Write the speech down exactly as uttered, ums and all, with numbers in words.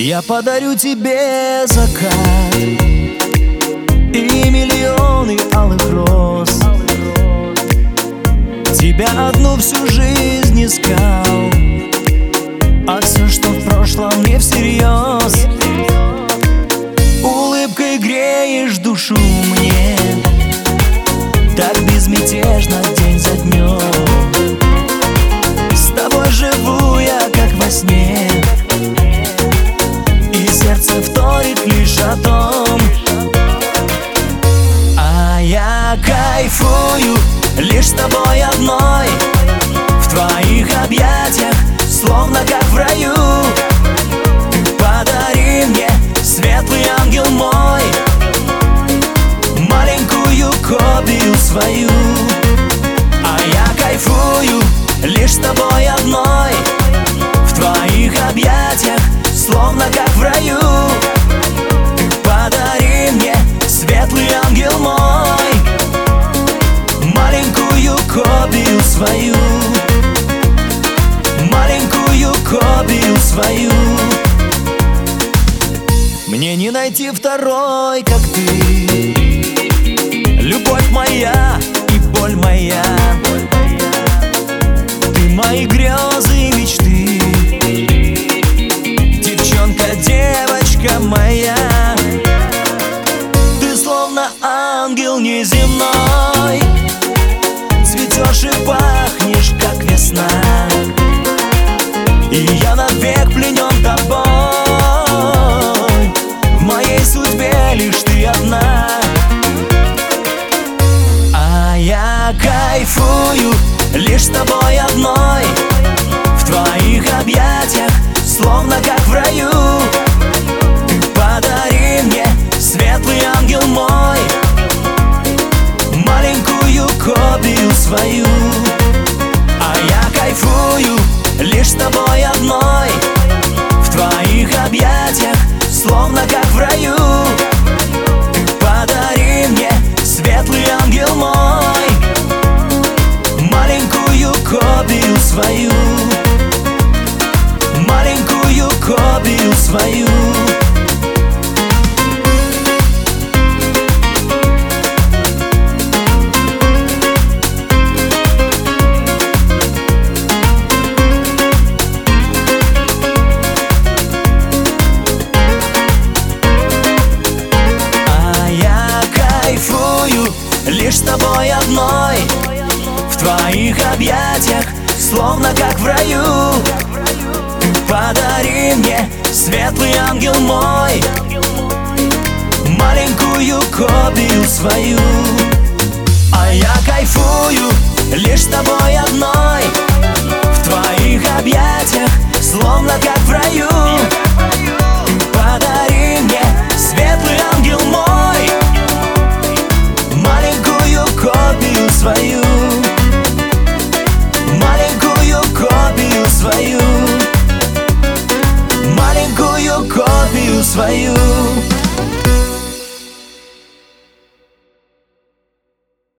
Я подарю тебе закат и миллионы алых роз. Тебя одну всю жизнь искал, а все, что в прошлом, не всерьез. Улыбкой греешь душу мне, так безмятежно день за днем. С тобой живу я, как во сне, и сердце вторит лишь о том. А я кайфую лишь с тобой одной, в твоих объятиях, словно как в раю. Ты подари мне, светлый ангел мой, маленькую копию свою. А я кайфую лишь с тобой одной, в твоих объятиях, словно как в раю. Ты подари мне, светлый ангел мой, маленькую копию свою, маленькую копию свою. Мне не найти второй, как ты, любовь моя и боль моя. Ты мои грезы и мечты, девчонка, девочка моя. Ты словно ангел неземной, цветешь и пахнешь, как весна. И я навек пленен тобой, в моей судьбе лишь ты одна. А я кайфую лишь с тобой одной, в твоих объятиях, словно как в раю. Ты подари мне, светлый ангел мой, маленькую копию свою. А я кайфую лишь с тобой одной, в твоих объятиях, словно как в раю. Ты подари мне, светлый ангел мой, маленькую копию свою, маленькую копию свою. Лишь с тобой одной, в твоих объятиях, словно как в раю. Ты подари мне, светлый ангел мой, маленькую копию свою.